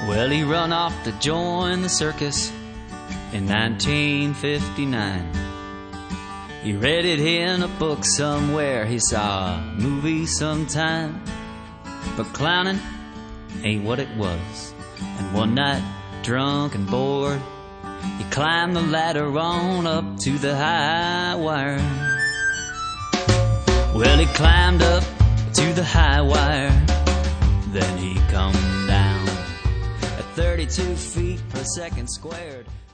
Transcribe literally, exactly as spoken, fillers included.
Well, he run off to join the circus in nineteen fifty-nine. He read it in a book somewhere, he saw a movie sometime. But clowning ain't what it was. And one night, drunk and bored, he climbed the ladder on up to the high wire. Well, he climbed up to the high wire, then he come down at thirty-two feet per second squared.